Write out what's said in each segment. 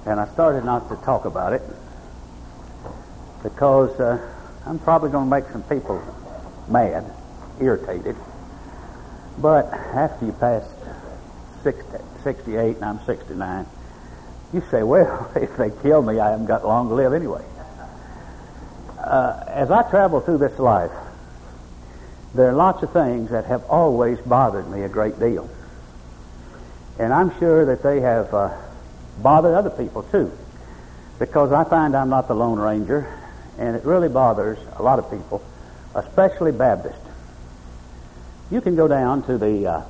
And I started not to talk about it because I'm probably going to make some people mad, irritated. But after you pass 68 and I'm 69, you say, well, if they kill me, I haven't got long to live anyway. As I travel through this life, there are lots of things that have always bothered me a great deal. And I'm sure that they have bothered other people too, because I find I'm not the Lone Ranger, and it really bothers a lot of people, especially Baptists. You can go down to the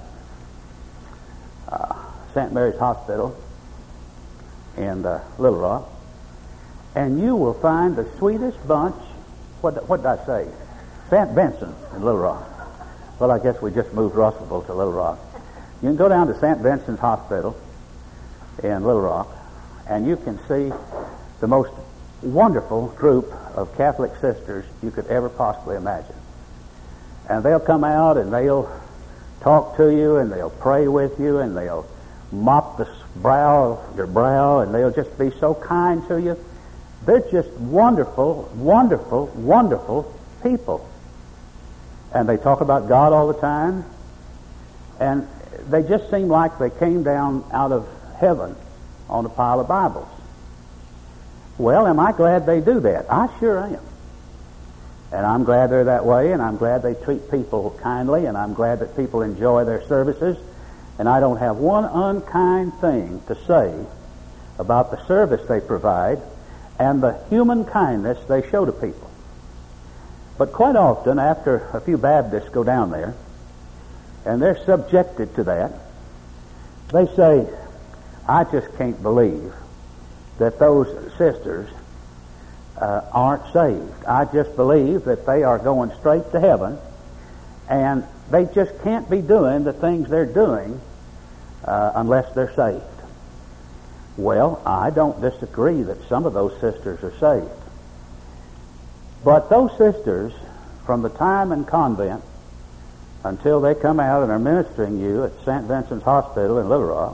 St. Mary's Hospital in Little Rock, and you will find the sweetest bunch. What did I say? St. Vincent in Little Rock. Well, I guess we just moved Russellville to Little Rock. You can go down to St. Vincent's Hospital in Little Rock, and you can see the most wonderful group of Catholic sisters you could ever possibly imagine. And they'll come out and they'll talk to you, and they'll pray with you, and they'll mop your brow, and they'll just be so kind to you. They're just wonderful, wonderful, wonderful people. And they talk about God all the time, and they just seem like they came down out of heaven on a pile of Bibles. Well, am I glad they do that? I sure am. And I'm glad they're that way, and I'm glad they treat people kindly, and I'm glad that people enjoy their services, and I don't have one unkind thing to say about the service they provide and the human kindness they show to people. But quite often, after a few Baptists go down there, and they're subjected to that, they say, I just can't believe that those sisters aren't saved. I just believe that they are going straight to heaven, and they just can't be doing the things they're doing unless they're saved. Well, I don't disagree that some of those sisters are saved. But those sisters, from the time in convent until they come out and are ministering you at St. Vincent's Hospital in Little Rock,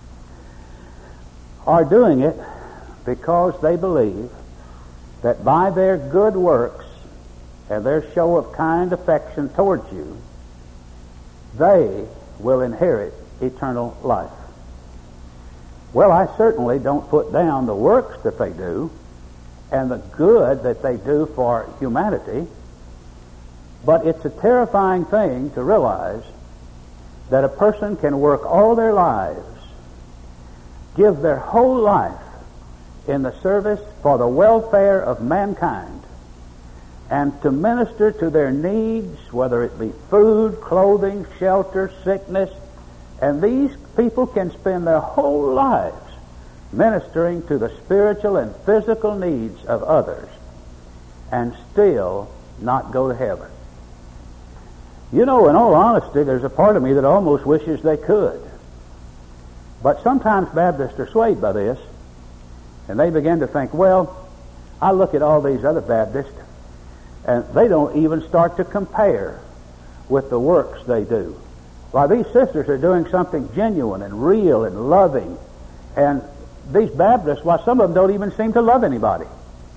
are doing it because they believe that by their good works and their show of kind affection towards you, they will inherit eternal life. Well, I certainly don't put down the works that they do and the good that they do for humanity, but it's a terrifying thing to realize that a person can work all their lives, give their whole life in the service for the welfare of mankind, and to minister to their needs, whether it be food, clothing, shelter, sickness, and these people can spend their whole lives ministering to the spiritual and physical needs of others and still not go to heaven. You know, in all honesty, there's a part of me that almost wishes they could. But sometimes Baptists are swayed by this, and they begin to think, well, I look at all these other Baptists, and they don't even start to compare with the works they do. Why, these sisters are doing something genuine and real and loving, and these Baptists, why, some of them don't even seem to love anybody.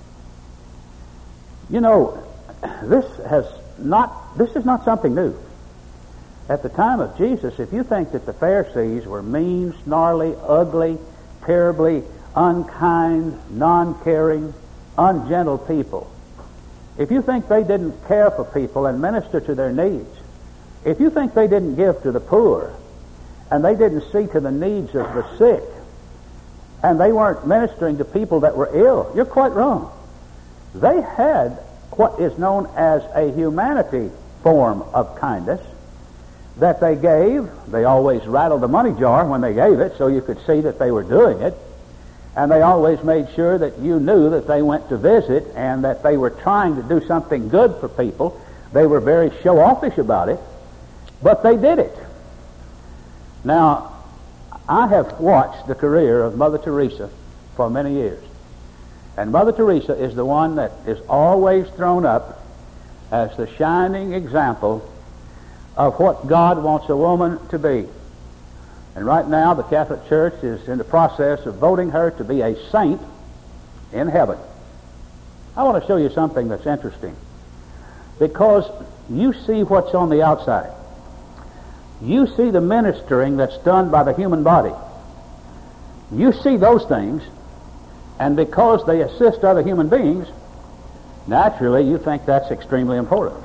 You know, this is not something new. At the time of Jesus, if you think that the Pharisees were mean, snarly, ugly, terribly unkind, non-caring, ungentle people, if you think they didn't care for people and minister to their needs, if you think they didn't give to the poor and they didn't see to the needs of the sick and they weren't ministering to people that were ill, you're quite wrong. They had what is known as a humanity form of kindness that they gave. They always rattled the money jar when they gave it so you could see that they were doing it. And they always made sure that you knew that they went to visit and that they were trying to do something good for people. They were very show-offish about it, but they did it. Now, I have watched the career of Mother Teresa for many years. And Mother Teresa is the one that is always thrown up as the shining example of what God wants a woman to be. And right now the Catholic Church is in the process of voting her to be a saint in heaven. I want to show you something that's interesting, because you see what's on the outside. You see the ministering that's done by the human body. You see those things, and because they assist other human beings, naturally you think that's extremely important.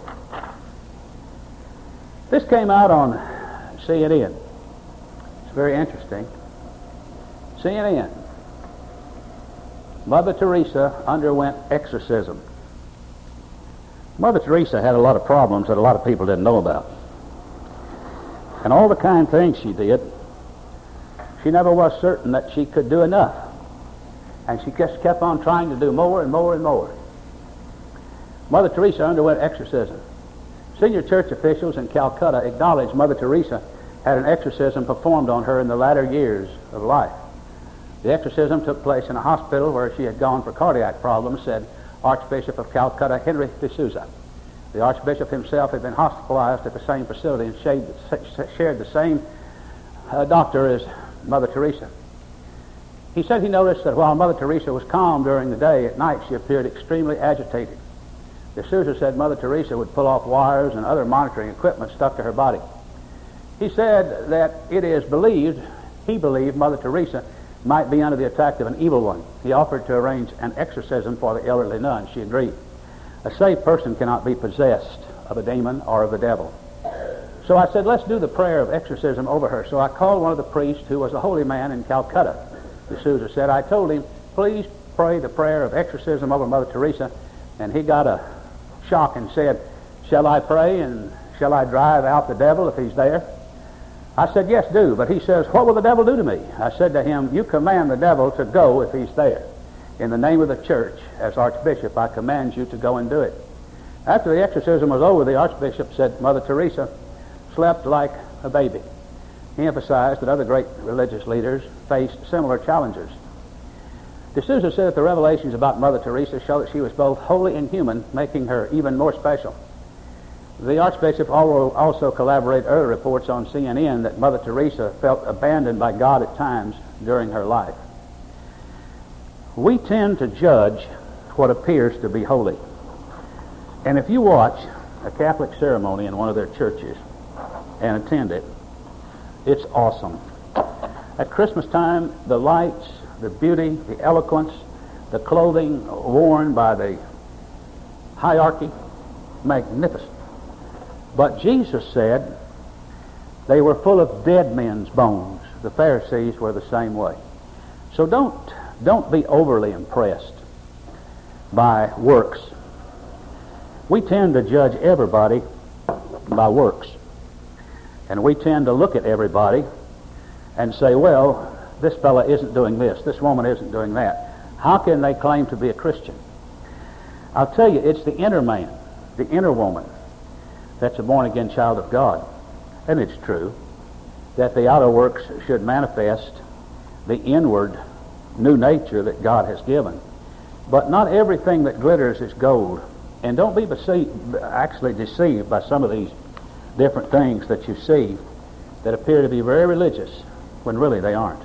This came out on CNN. It's very interesting. CNN. Mother Teresa underwent exorcism. Mother Teresa had a lot of problems that a lot of people didn't know about. And all the kind things she did, she never was certain that she could do enough. And she just kept on trying to do more and more and more. Mother Teresa underwent exorcism. Senior church officials in Calcutta acknowledged Mother Teresa had an exorcism performed on her in the latter years of life. The exorcism took place in a hospital where she had gone for cardiac problems, said Archbishop of Calcutta Henry D'Souza. The Archbishop himself had been hospitalized at the same facility and shared the same doctor as Mother Teresa. He said he noticed that while Mother Teresa was calm during the day, at night she appeared extremely agitated. D'Souza said Mother Teresa would pull off wires and other monitoring equipment stuck to her body. He said that it is believed, he believed Mother Teresa might be under the attack of an evil one. He offered to arrange an exorcism for the elderly nun. She agreed. A saved person cannot be possessed of a demon or of the devil. So I said, let's do the prayer of exorcism over her. So I called one of the priests who was a holy man in Calcutta. D'Souza said, I told him, please pray the prayer of exorcism over Mother Teresa. And he got a shock and said, shall I pray and shall I drive out the devil if he's there? I said, yes, do. But he says, what will the devil do to me? I said to him, you command the devil to go if he's there. In the name of the church, as Archbishop, I command you to go and do it. After the exorcism was over, the Archbishop said Mother Teresa slept like a baby. He emphasized that other great religious leaders faced similar challenges. D'Souza said that the revelations about Mother Teresa show that she was both holy and human, making her even more special. The Archbishop also corroborated earlier reports on CNN that Mother Teresa felt abandoned by God at times during her life. We tend to judge what appears to be holy. And if you watch a Catholic ceremony in one of their churches and attend it, it's awesome. At Christmas time, the lights, the beauty, the eloquence, the clothing worn by the hierarchy, magnificent. But Jesus said they were full of dead men's bones. The Pharisees were the same way. So don't be overly impressed by works. We tend to judge everybody by works. And we tend to look at everybody and say, well, this fella isn't doing this, this woman isn't doing that. How can they claim to be a Christian? I'll tell you, it's the inner man, the inner woman, that's a born-again child of God. And it's true that the outer works should manifest the inward new nature that God has given. But not everything that glitters is gold. And don't be deceived by some of these different things that you see that appear to be very religious when really they aren't.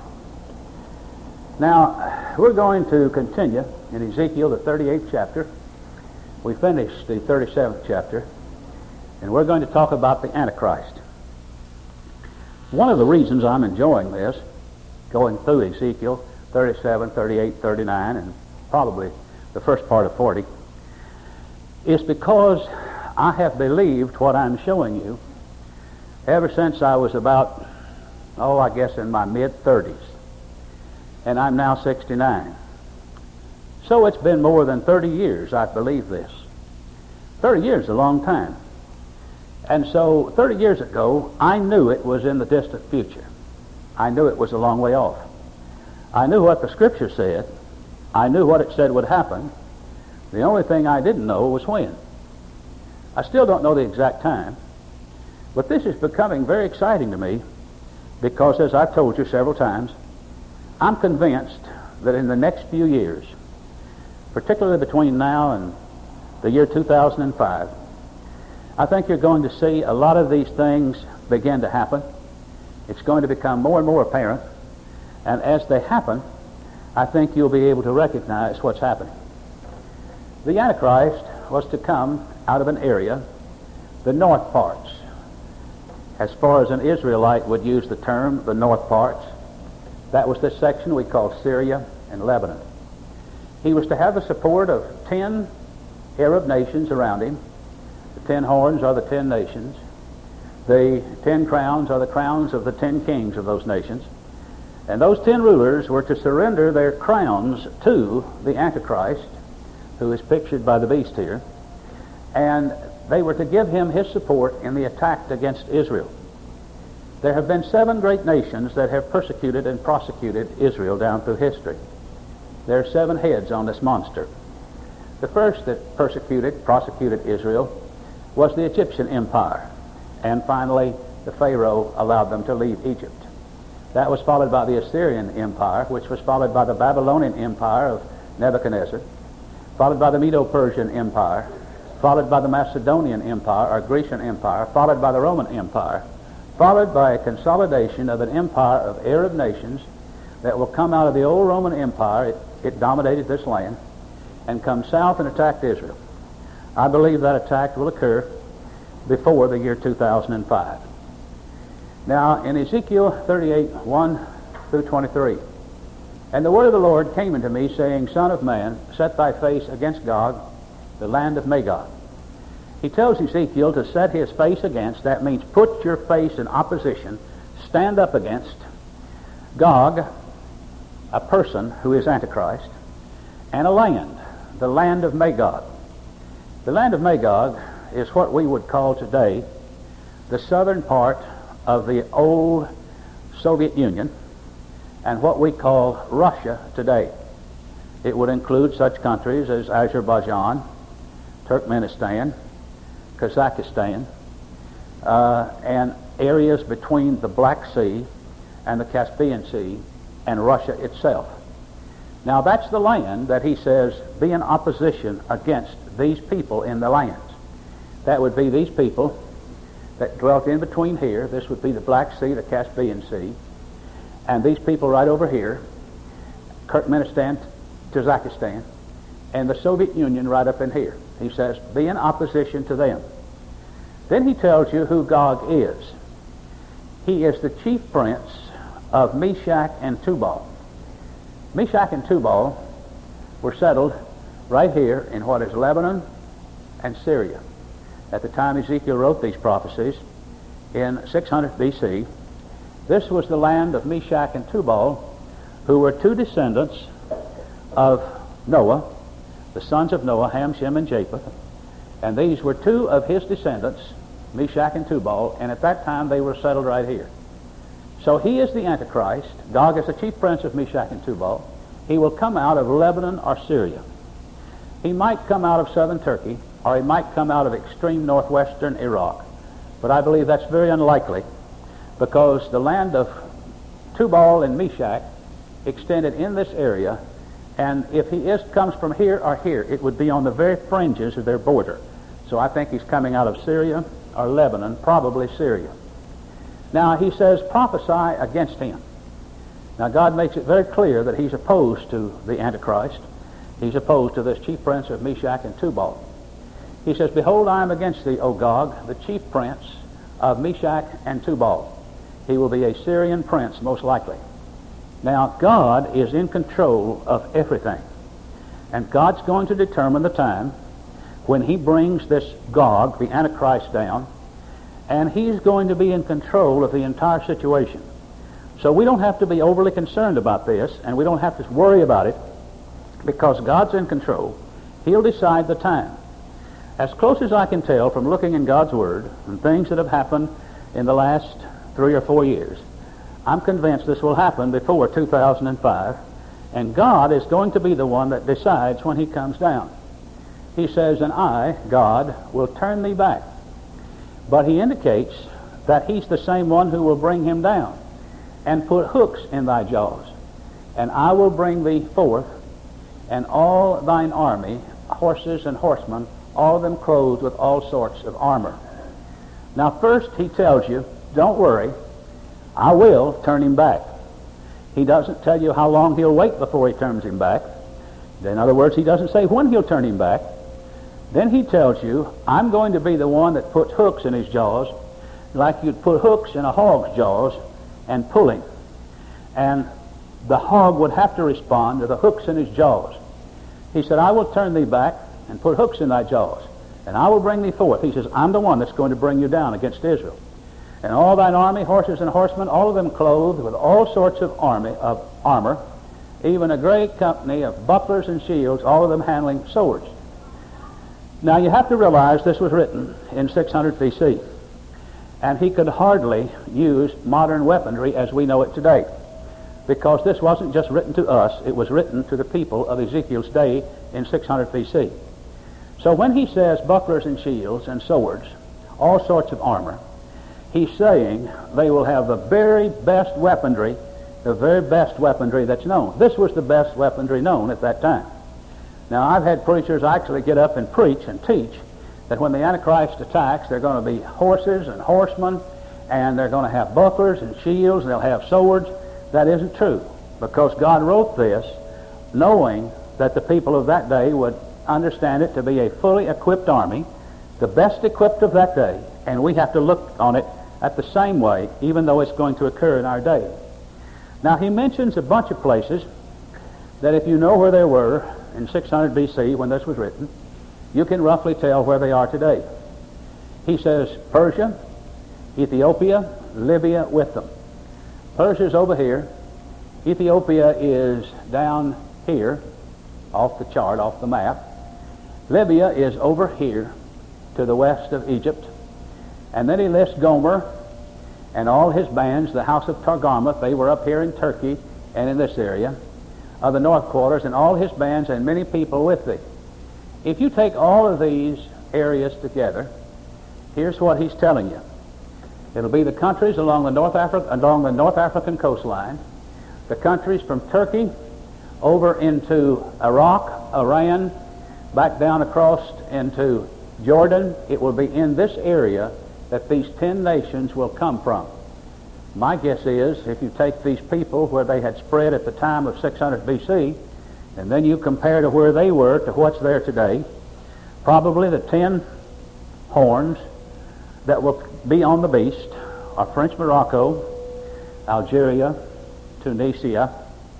Now, we're going to continue in Ezekiel, the 38th chapter. We finished the 37th chapter. And we're going to talk about the Antichrist. One of the reasons I'm enjoying this, going through Ezekiel 37, 38, 39, and probably the first part of 40, is because I have believed what I'm showing you ever since I was about, I guess in my mid-30s. And I'm now 69. So it's been more than 30 years I've believed this. 30 years is a long time. And so 30 years ago, I knew it was in the distant future. I knew it was a long way off. I knew what the Scripture said. I knew what it said would happen. The only thing I didn't know was when. I still don't know the exact time. But this is becoming very exciting to me because, as I've told you several times, I'm convinced that in the next few years, particularly between now and the year 2005, I think you're going to see a lot of these things begin to happen. It's going to become more and more apparent, and as they happen, I think you'll be able to recognize what's happening. The Antichrist was to come out of an area, the north parts. As far as an Israelite would use the term, the north parts, that was this section we call Syria and Lebanon. He was to have the support of 10 Arab nations around him. The 10 horns are the 10 nations. The 10 crowns are the crowns of the 10 kings of those nations. And those 10 rulers were to surrender their crowns to the Antichrist, who is pictured by the beast here, and they were to give him his support in the attack against Israel. There have been 7 great nations that have persecuted and prosecuted Israel down through history. There are 7 heads on this monster. The first that prosecuted Israel was the Egyptian Empire, and finally the Pharaoh allowed them to leave Egypt. That was followed by the Assyrian Empire, which was followed by the Babylonian Empire of Nebuchadnezzar, followed by the Medo-Persian Empire, followed by the Macedonian Empire or Grecian Empire, followed by the Roman Empire, followed by a consolidation of an empire of Arab nations that will come out of the old Roman Empire. It dominated this land, and come south and attack Israel. I believe that attack will occur before the year 2005. Now, in Ezekiel 38, 1 through 23, "And the word of the Lord came unto me, saying, Son of man, set thy face against Gog, the land of Magog." He tells Ezekiel to set his face against, that means put your face in opposition, stand up against Gog, a person who is Antichrist, and a land, the land of Magog. The land of Magog is what we would call today the southern part of the old Soviet Union and what we call Russia today. It would include such countries as Azerbaijan, Turkmenistan, Kazakhstan, and areas between the Black Sea and the Caspian Sea and Russia itself. Now that's the land that he says be in opposition against these people in the lands. That would be these people that dwelt in between here. This would be the Black Sea, the Caspian Sea, and these people right over here, Turkmenistan, Kazakhstan, and the Soviet Union right up in here. He says, be in opposition to them. Then he tells you who Gog is. He is the chief prince of Meshach and Tubal. Meshach and Tubal were settled right here in what is Lebanon and Syria. At the time Ezekiel wrote these prophecies, in 600 B.C., this was the land of Meshach and Tubal, who were 2 descendants of Noah, the sons of Noah, Ham, Shem, and Japheth. And these were 2 of his descendants, Meshach and Tubal, and at that time they were settled right here. So he is the Antichrist. Gog is the chief prince of Meshach and Tubal. He will come out of Lebanon or Syria. He might come out of southern Turkey, or he might come out of extreme northwestern Iraq. But I believe that's very unlikely, because the land of Tubal and Meshach extended in this area, and if he comes from here or here, it would be on the very fringes of their border. So I think he's coming out of Syria or Lebanon, probably Syria. Now he says, prophesy against him. Now God makes it very clear that he's opposed to the Antichrist. He's opposed to this chief prince of Meshach and Tubal. He says, behold, I am against thee, O Gog, the chief prince of Meshach and Tubal. He will be a Syrian prince, most likely. Now, God is in control of everything. And God's going to determine the time when he brings this Gog, the Antichrist, down, and he's going to be in control of the entire situation. So we don't have to be overly concerned about this, and we don't have to worry about it, because God's in control. He'll decide the time. As close as I can tell from looking in God's Word and things that have happened in the last 3 or 4 years, I'm convinced this will happen before 2005, and God is going to be the one that decides when he comes down. He says, and I, God, will turn thee back. But he indicates that he's the same one who will bring him down and put hooks in thy jaws. And I will bring thee forth, and all thine army, horses and horsemen, all of them clothed with all sorts of armor. Now first he tells you, don't worry, I will turn him back. He doesn't tell you how long he'll wait before he turns him back. In other words, he doesn't say when he'll turn him back. Then he tells you, I'm going to be the one that puts hooks in his jaws, like you'd put hooks in a hog's jaws and pull him. And the hog would have to respond to the hooks in his jaws. He said, I will turn thee back and put hooks in thy jaws, and I will bring thee forth. He says, I'm the one that's going to bring you down against Israel. And all thine army, horses and horsemen, all of them clothed with all sorts of armor, even a great company of bucklers and shields, all of them handling swords. Now you have to realize this was written in 600 BC, and he could hardly use modern weaponry as we know it today, because this wasn't just written to us, it was written to the people of Ezekiel's day in 600 BC. So when he says bucklers and shields and swords, all sorts of armor, he's saying they will have the very best weaponry, that's known. This was the best weaponry known at that time. Now, I've had preachers actually get up and preach and teach that when the Antichrist attacks, they're going to be horses and horsemen, and they're going to have bucklers and shields, and they'll have swords. That isn't true, because God wrote this knowing that the people of that day would understand it to be a fully equipped army, the best equipped of that day, and we have to look on it at the same way, even though it's going to occur in our day. Now, he mentions a bunch of places that if you know where they were in 600 BC when this was written, you can roughly tell where they are today. He says Persia, Ethiopia, Libya with them. Persia's over here. Ethiopia is down here, off the chart, off the map. Libya is over here to the west of Egypt. And then he lists Gomer and all his bands, the house of Targamas. They were up here in Turkey and in this area of the north quarters, and all his bands and many people with thee. If you take all of these areas together, here's what he's telling you. It'll be the countries along the North African coastline, the countries from Turkey over into Iraq, Iran, back down across into Jordan. It will be in this area that these 10 nations will come from. My guess is, if you take these people where they had spread at the time of 600 BC, and then you compare to where they were to what's there today, probably the 10 horns that will be on the beast are French Morocco, Algeria, Tunisia,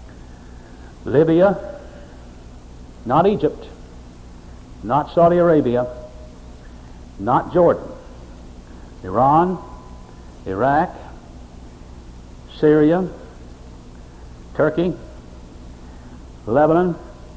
Libya, not Egypt, not Saudi Arabia, not Jordan, Iran, Iraq, Syria, Turkey, Lebanon,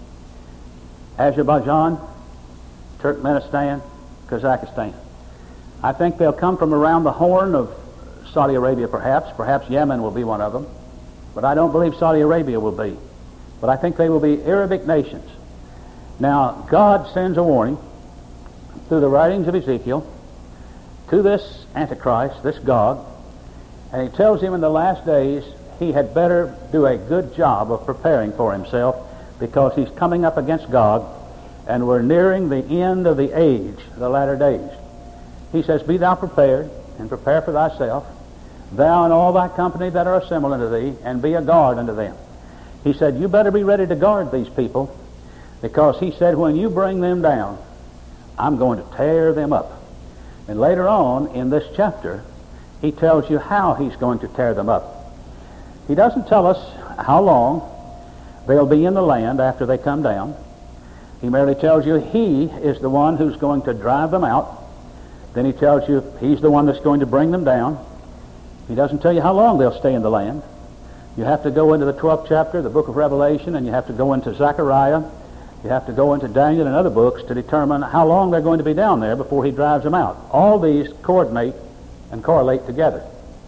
Azerbaijan, Turkmenistan, Kazakhstan. I think they'll come from around the Horn of Saudi Arabia, perhaps Yemen will be one of them, but I don't believe Saudi Arabia will be. But I think they will be Arabic nations. Now, God sends a warning through the writings of Ezekiel to this Antichrist, this Gog, and he tells him in the last days he had better do a good job of preparing for himself, because he's coming up against Gog, and we're nearing the end of the age, the latter days. He says, be thou prepared, and prepare for thyself, thou and all thy company that are assembled unto thee, and be a guard unto them. He said, you better be ready to guard these people, because he said, when you bring them down, I'm going to tear them up. And later on in this chapter, he tells you how he's going to tear them up. He doesn't tell us how long they'll be in the land after they come down. He merely tells you he is the one who's going to drive them out. Then he tells you he's the one that's going to bring them down. He doesn't tell you how long they'll stay in the land. You have to go into the 12th chapter, the book of Revelation, and you have to go into Zechariah. You have to go into Daniel and other books to determine how long they're going to be down there before he drives them out. All these coordinate and correlate together.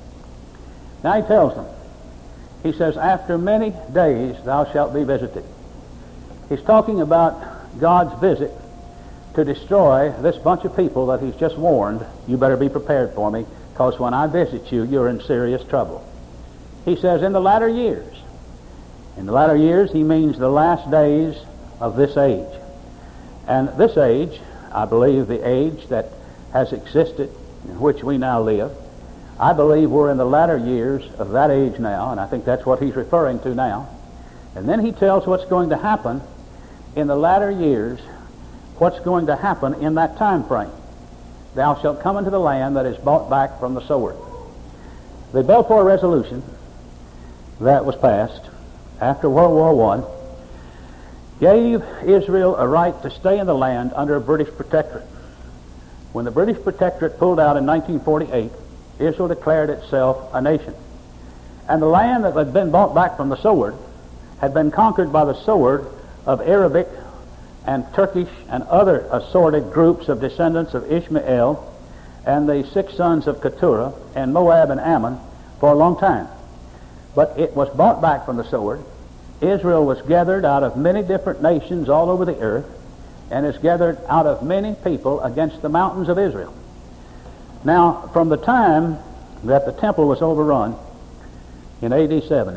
Now he tells them, he says, after many days thou shalt be visited. He's talking about God's visit to destroy this bunch of people that he's just warned, you better be prepared for me, because when I visit you, you're in serious trouble. He says, in the latter years. In the latter years, he means the last days of this age. And this age, I believe the age that has existed, in which we now live, I believe we're in the latter years of that age now, and I think that's what he's referring to now. And then he tells what's going to happen in the latter years, what's going to happen in that time frame. Thou shalt come into the land that is bought back from the sword. The Balfour Resolution that was passed after World War I gave Israel a right to stay in the land under a British protectorate. When the British protectorate pulled out in 1948, Israel declared itself a nation. And the land that had been bought back from the sword had been conquered by the sword of Arabic and Turkish and other assorted groups of descendants of Ishmael and the 6 sons of Keturah and Moab and Ammon for a long time. But it was bought back from the sword. Israel was gathered out of many different nations all over the earth, and is gathered out of many people against the mountains of Israel. Now, from the time that the temple was overrun in AD 70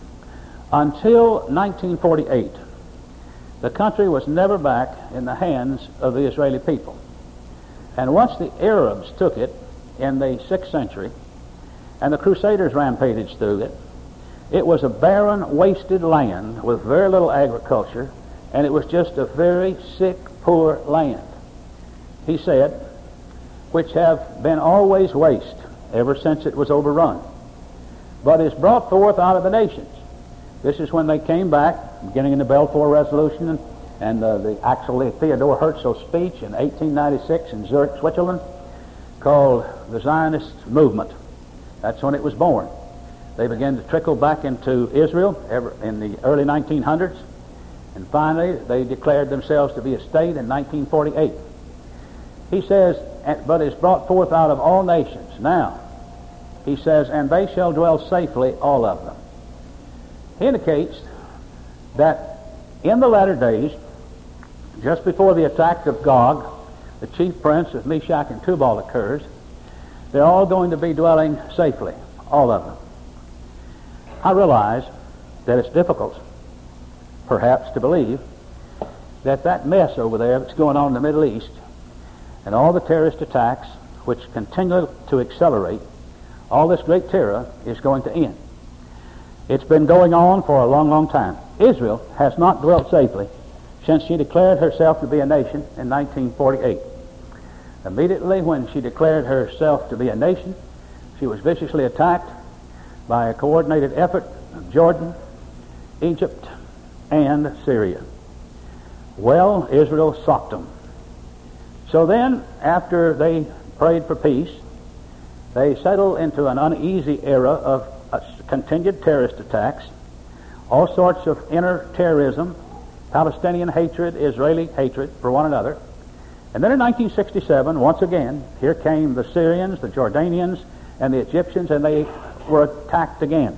until 1948, the country was never back in the hands of the Israeli people. And once the Arabs took it in the 6th century, and the Crusaders rampaged through it, it was a barren, wasted land with very little agriculture, and it was just a very sick, poor land. He said, which have been always waste ever since it was overrun, but is brought forth out of the nations. This is when they came back, beginning in the Balfour Resolution and actually Theodore Herzl's speech in 1896 in Zurich, Switzerland, called the Zionist Movement. That's when it was born. They began to trickle back into Israel in the early 1900s, and finally they declared themselves to be a state in 1948. He says, but is brought forth out of all nations. Now, he says, and they shall dwell safely, all of them. He indicates that in the latter days, just before the attack of Gog, the chief prince of Meshach and Tubal occurs, they're all going to be dwelling safely, all of them. I realize that it's difficult, perhaps, to believe that that mess over there that's going on in the Middle East and all the terrorist attacks which continue to accelerate, all this great terror is going to end. It's been going on for a long, long time. Israel has not dwelt safely since she declared herself to be a nation in 1948. Immediately when she declared herself to be a nation, she was viciously attacked by a coordinated effort of Jordan, Egypt, and Syria. Well, Israel socked them. So then, after they prayed for peace, they settled into an uneasy era of continued terrorist attacks, all sorts of inner terrorism, Palestinian hatred, Israeli hatred for one another. And then in 1967, once again, here came the Syrians, the Jordanians, and the Egyptians, and they were attacked again.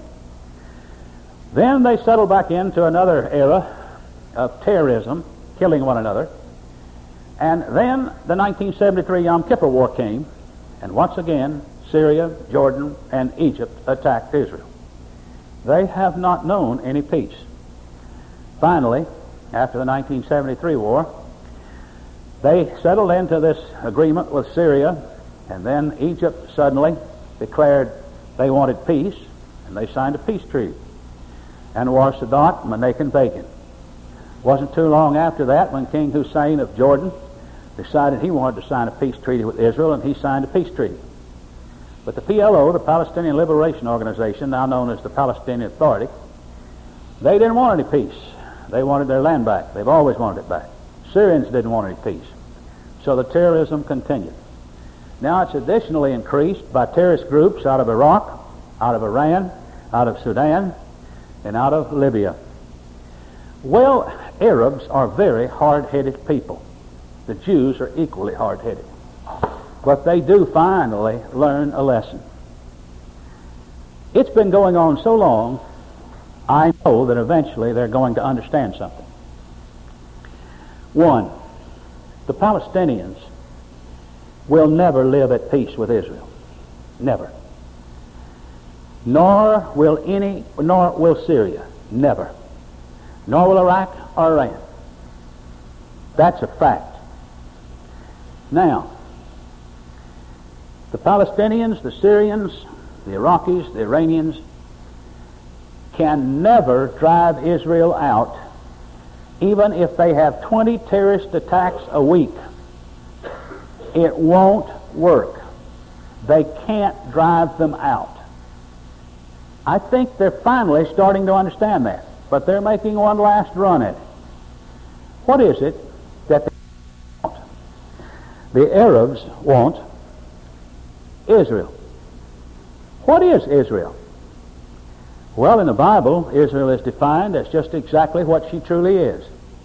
Then they settled back into another era of terrorism, killing one another. And then the 1973 Yom Kippur War came, and once again, Syria, Jordan, and Egypt attacked Israel. They have not known any peace. Finally, after the 1973 war, they settled into this agreement with Syria, and then Egypt suddenly declared they wanted peace, and they signed a peace treaty. Anwar Sadat, Menachem Begin. Wasn't too long after that when King Hussein of Jordan decided he wanted to sign a peace treaty with Israel, and he signed a peace treaty. But the PLO, the Palestinian Liberation Organization, now known as the Palestinian Authority, they didn't want any peace. They wanted their land back. They've always wanted it back. Syrians didn't want any peace. So the terrorism continued. Now it's additionally increased by terrorist groups out of Iraq, out of Iran, out of Sudan, and out of Libya. Well, Arabs are very hard-headed people. The Jews are equally hard-headed. But they do finally learn a lesson. It's been going on so long, I know that eventually they're going to understand something. One, the Palestinians will never live at peace with Israel. Never. Nor will Syria. Never. Nor will Iraq or Iran. That's a fact. Now, The Palestinians, the Syrians, the Iraqis, the Iranians can never drive Israel out, even if they have 20 terrorist attacks a week. It won't work. They can't drive them out. I think they're finally starting to understand that, but they're making one last run at it. What is it that they want? The Arabs want Israel. What is Israel? Well, in the Bible, Israel is defined as just exactly what she truly is.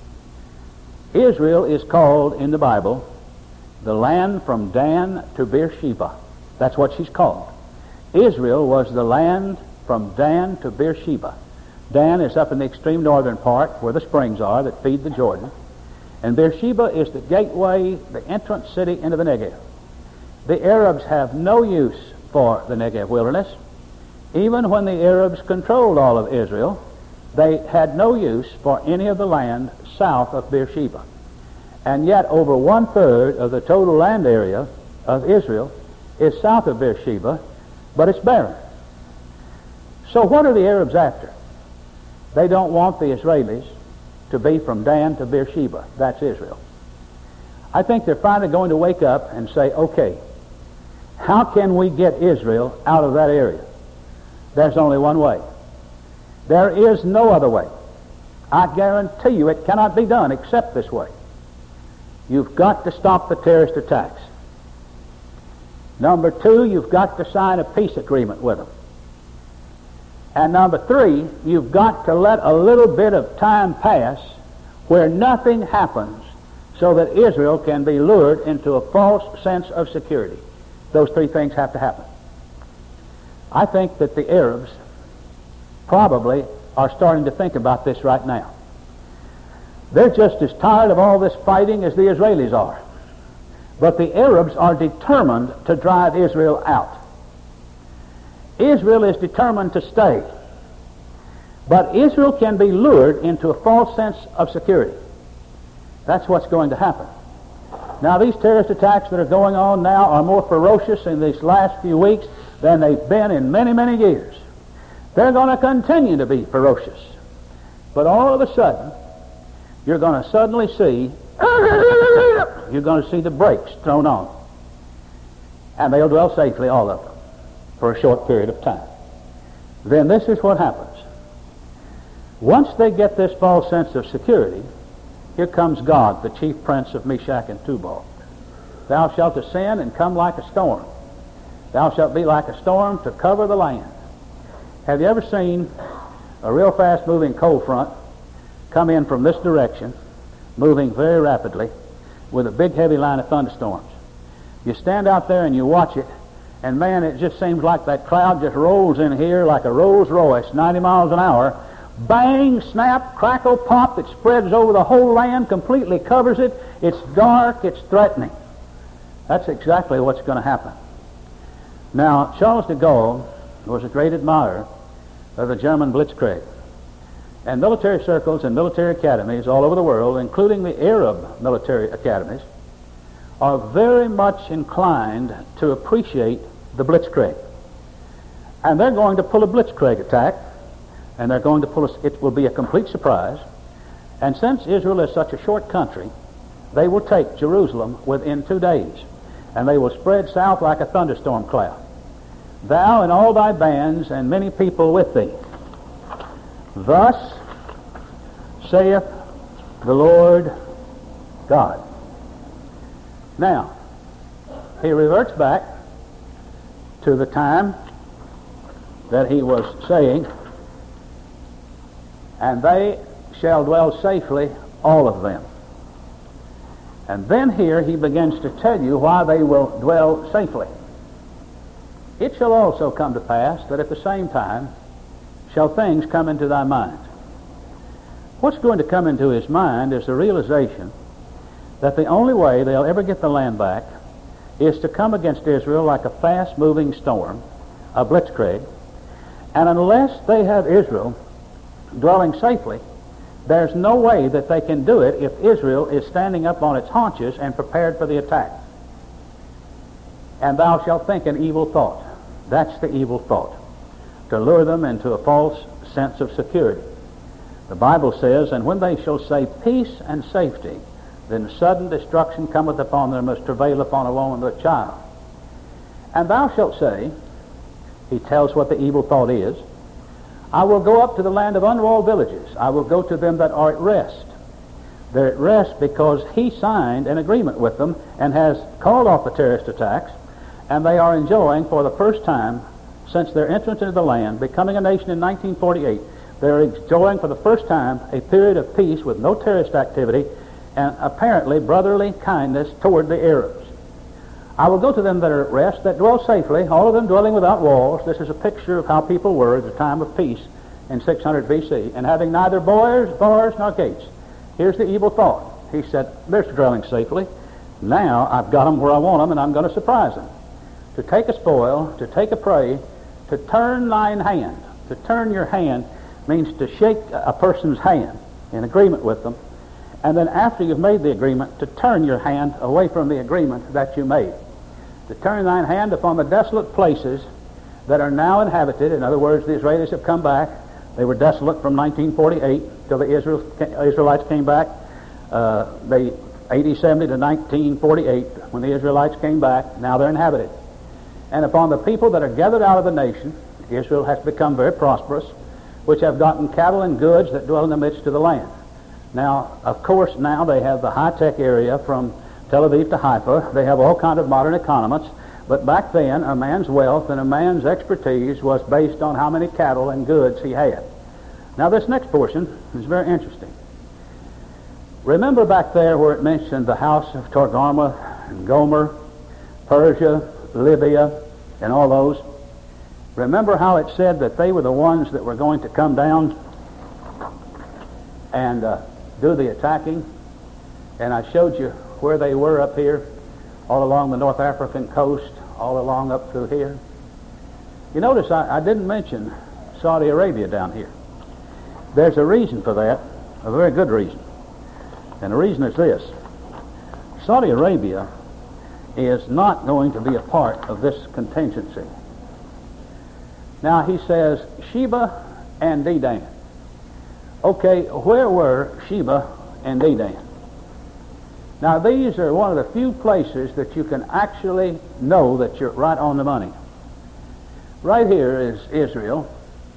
Israel is called in the Bible the land from Dan to Beersheba. That's what she's called. Israel was the land from Dan to Beersheba. Dan is up in the extreme northern part where the springs are that feed the Jordan. And Beersheba is the gateway, the entrance city into the Negev. The Arabs have no use for the Negev wilderness. Even when the Arabs controlled all of Israel, they had no use for any of the land south of Beersheba. And yet over 1/3 of the total land area of Israel is south of Beersheba, but it's barren. So what are the Arabs after? They don't want the Israelis to be from Dan to Beersheba. That's Israel. I think they're finally going to wake up and say, okay, how can we get Israel out of that area? There's only one way. There is no other way. I guarantee you it cannot be done except this way. You've got to stop the terrorist attacks. Number 2, you've got to sign a peace agreement with them. And number 3, you've got to let a little bit of time pass where nothing happens so that Israel can be lured into a false sense of security. Those 3 things have to happen. I think that the Arabs probably are starting to think about this right now. They're just as tired of all this fighting as the Israelis are. But the Arabs are determined to drive Israel out. Israel is determined to stay. But Israel can be lured into a false sense of security. That's what's going to happen. Now, these terrorist attacks that are going on now are more ferocious in these last few weeks than they've been in many, many years. They're going to continue to be ferocious. But all of a sudden, you're going to suddenly see, you're going to see the brakes thrown on. And they'll dwell safely, all of them, for a short period of time. Then this is what happens. Once they get this false sense of security, here comes God, the chief prince of Meshach and Tubal. Thou shalt ascend and come like a storm. Thou shalt be like a storm to cover the land. Have you ever seen a real fast-moving cold front come in from this direction, moving very rapidly, with a big heavy line of thunderstorms? You stand out there and you watch it, and man, it just seems like that cloud just rolls in here like a Rolls Royce, 90 miles an hour. Bang, snap, crackle, pop, it spreads over the whole land, completely covers it. It's dark, it's threatening. That's exactly what's going to happen. Now, Charles de Gaulle was a great admirer of the German Blitzkrieg. And military circles and military academies all over the world, including the Arab military academies, are very much inclined to appreciate the Blitzkrieg. And they're going to pull a Blitzkrieg attack, and they're going to pull it will be a complete surprise. And since Israel is such a short country, they will take Jerusalem within 2 days, and they will spread south like a thunderstorm cloud. Thou and all thy bands and many people with thee. Thus saith the Lord God. Now, he reverts back to the time that he was saying, and they shall dwell safely, all of them. And then here he begins to tell you why they will dwell safely. It shall also come to pass that at the same time shall things come into thy mind. What's going to come into his mind is the realization that the only way they'll ever get the land back is to come against Israel like a fast-moving storm, a blitzkrieg, and unless they have Israel dwelling safely, there's no way that they can do it if Israel is standing up on its haunches and prepared for the attack. and thou shalt think an evil thought. That's the evil thought, to lure them into a false sense of security. The Bible says, and when they shall say peace and safety, then sudden destruction cometh upon them as travail upon a woman with a child. And thou shalt say, he tells what the evil thought is, I will go up to the land of unwalled villages. I will go to them that are at rest. They're at rest because he signed an agreement with them and has called off the terrorist attacks, and they are enjoying for the first time since their entrance into the land, becoming a nation in 1948, they're enjoying for the first time a period of peace with no terrorist activity and apparently brotherly kindness toward the Arabs. I will go to them that are at rest, that dwell safely, all of them dwelling without walls. This is a picture of how people were at the time of peace in 600 B.C., and having neither bars nor gates. Here's the evil thought. He said, they're dwelling safely. Now I've got them where I want them, and I'm going to surprise them. To take a spoil, to take a prey, to turn thine hand. To turn your hand means to shake a person's hand in agreement with them, and then after you've made the agreement, to turn your hand away from the agreement that you made. To turn thine hand upon the desolate places that are now inhabited. In other words, the Israelis have come back. They were desolate from 1948 till the Israelites came back. They 80, 70 to 1948, when the Israelites came back, now they're inhabited. And upon the people that are gathered out of the nation, Israel has become very prosperous, which have gotten cattle and goods that dwell in the midst of the land. Now, of course, now they have the high-tech area from Tel Aviv to Haifa. They have all kinds of modern economists. But back then, a man's wealth and a man's expertise was based on how many cattle and goods he had. Now, this next portion is very interesting. Remember back there where it mentioned the house of Togarmah and Gomer, Persia, Libya, and all those? Remember how it said that they were the ones that were going to come down and do the attacking? And I showed you where they were up here, all along the North African coast, all along up through here. You notice I didn't mention Saudi Arabia down here. There's a reason for that, a very good reason. And the reason is this. Saudi Arabia is not going to be a part of this contingency. Now he says Sheba and Dedan. Okay, where were Sheba and Dedan? Now these are one of the few places that you can actually know that you're right on the money. Right here is Israel,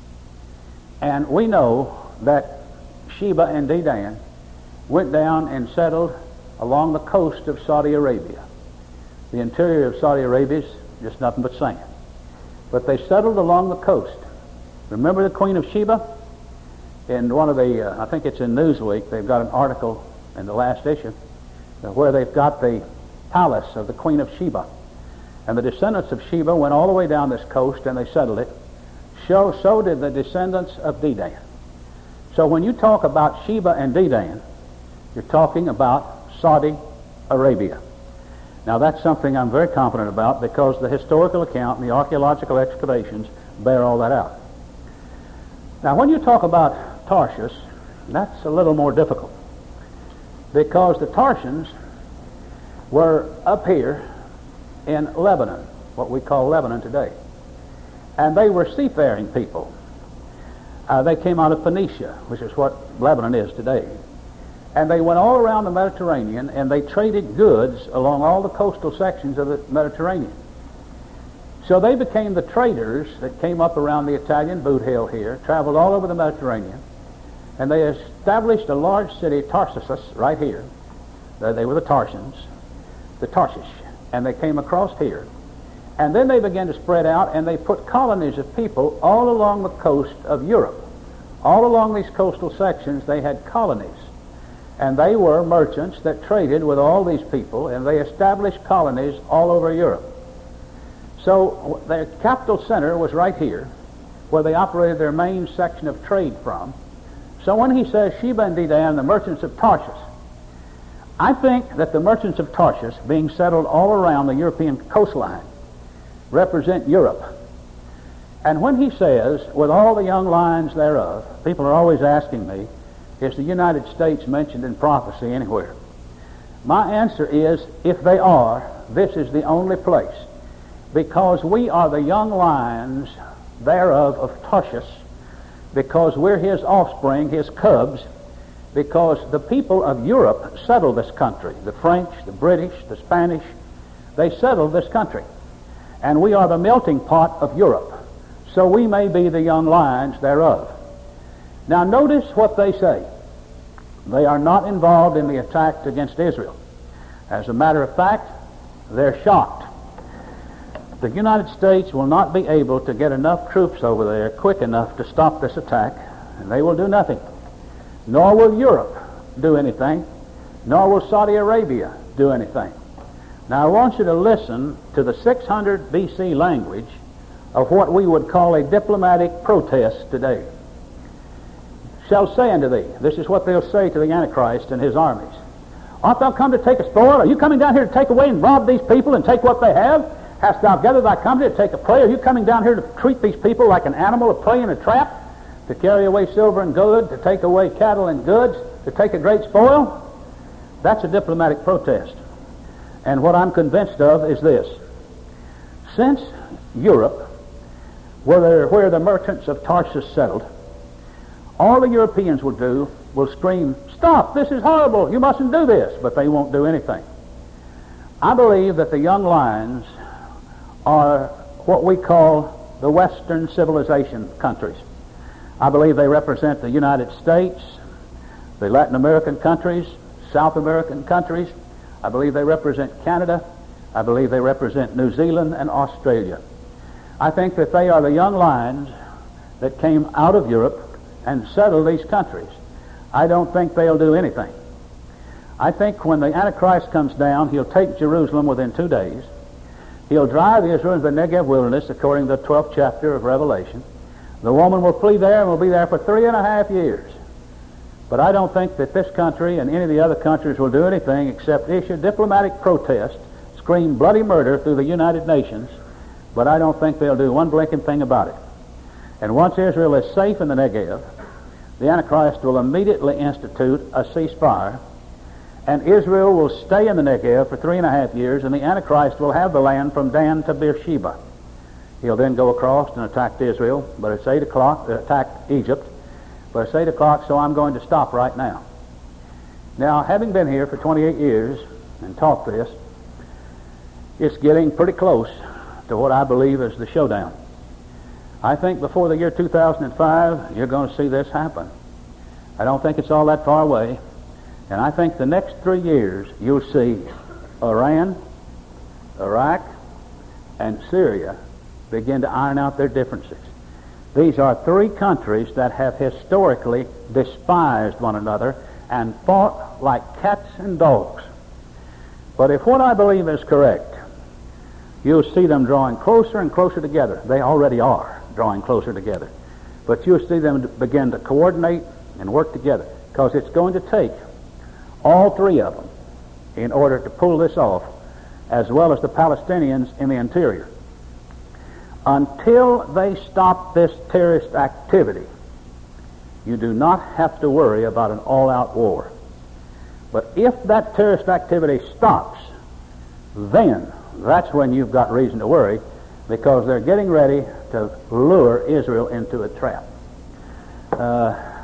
and we know that Sheba and Dedan went down and settled along the coast of Saudi Arabia. The interior of Saudi Arabia is just nothing but sand. But they settled along the coast. Remember the Queen of Sheba? In one of the, I think it's in Newsweek, they've got an article in the last issue where they've got the palace of the Queen of Sheba. And the descendants of Sheba went all the way down this coast and they settled it. So did the descendants of Dedan. So when you talk about Sheba and Dedan, you're talking about Saudi Arabia. Now that's something I'm very confident about because the historical account and the archaeological excavations bear all that out. Now when you talk about Tarshish, that's a little more difficult because the Tarshians were up here in Lebanon, what we call Lebanon today. And they were seafaring people. They came out of Phoenicia, which is what Lebanon is today. And they went all around the Mediterranean and they traded goods along all the coastal sections of the Mediterranean. So they became the traders that came up around the Italian boot hill here, traveled all over the Mediterranean, and they established a large city, Tarsus, right here. They were the Tarshians, the Tarshish, and they came across here. And then they began to spread out and they put colonies of people all along the coast of Europe. All along these coastal sections they had colonies. And they were merchants that traded with all these people, and they established colonies all over Europe. So their capital center was right here, where they operated their main section of trade from. So when he says Sheba and Dedan, the merchants of Tarshish, I think that the merchants of Tarshish, being settled all around the European coastline, represent Europe. And when he says, with all the young lions thereof, people are always asking me, is the United States mentioned in prophecy anywhere? My answer is, if they are, this is the only place because we are the young lions thereof of Tarshish, because we're his offspring, his cubs, because the people of Europe settled this country. The French, the British, the Spanish, they settled this country. And we are the melting pot of Europe. So we may be the young lions thereof. Now notice what they say. They are not involved in the attack against Israel. As a matter of fact, they're shocked. The United States will not be able to get enough troops over there quick enough to stop this attack, and they will do nothing. Nor will Europe do anything, nor will Saudi Arabia do anything. Now I want you to listen to the 600 BC language of what we would call a diplomatic protest today. Shall say unto thee, this is what they'll say to the Antichrist and his armies. Art thou come to take a spoil? Are you coming down here to take away and rob these people and take what they have? Hast thou gathered thy company to take a prey? Are you coming down here to treat these people like an animal, a prey in a trap? To carry away silver and gold, to take away cattle and goods, to take a great spoil? That's a diplomatic protest. And what I'm convinced of is this. Since Europe, where the merchants of Tarshish settled, all the Europeans will scream, stop, this is horrible, you mustn't do this, but they won't do anything. I believe that the young lions are what we call the Western civilization countries. I believe they represent the United States, the Latin American countries, South American countries. I believe they represent Canada. I believe they represent New Zealand and Australia. I think that they are the young lions that came out of Europe and settled these countries. I don't think they'll do anything. I think when the Antichrist comes down, he'll take Jerusalem within 2 days. He'll drive Israel into the Negev wilderness, according to the 12th chapter of Revelation. The woman will flee there and will be there for 3.5 years. But I don't think that this country and any of the other countries will do anything except issue diplomatic protest, scream bloody murder through the United Nations, but I don't think they'll do one blinking thing about it. And once Israel is safe in the Negev, the Antichrist will immediately institute a ceasefire, and Israel will stay in the Negev for 3.5 years, and the Antichrist will have the land from Dan to Beersheba. He'll then go across and attack Israel, but it's 8 o'clock, attack Egypt, but it's 8 o'clock, so I'm going to stop right now. Now, having been here for 28 years and taught this, it's getting pretty close to what I believe is the showdown. I think before the year 2005, you're going to see this happen. I don't think it's all that far away. And I think the next 3 years, you'll see Iran, Iraq, and Syria begin to iron out their differences. These are 3 countries that have historically despised one another and fought like cats and dogs. But if what I believe is correct, you'll see them drawing closer and closer together. They already are drawing closer together. But you'll see them begin to coordinate and work together, because it's going to take all 3 of them in order to pull this off, as well as the Palestinians in the interior. Until they stop this terrorist activity, you do not have to worry about an all-out war. But if that terrorist activity stops, then that's when you've got reason to worry, because they're getting ready to lure Israel into a trap.